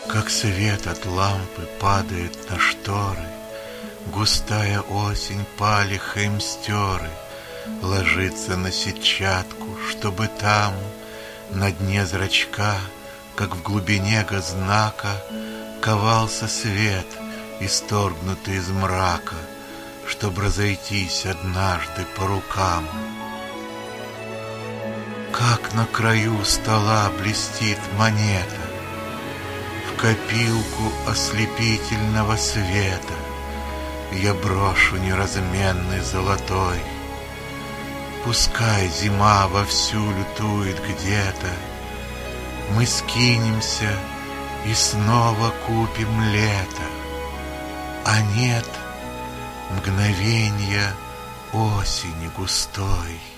Как свет от лампы падает на шторы, густая осень палиха им стеры ложится на сетчатку, чтобы там, на дне зрачка, как в глубине газнака, ковался свет, исторгнутый из мрака, чтоб разойтись однажды по рукам. Как на краю стола блестит монета, в копилку ослепительного света я брошу неразменный золотой. Пускай зима вовсю лютует где-то, мы скинемся и снова купим лето. А нет мгновенья осени густой.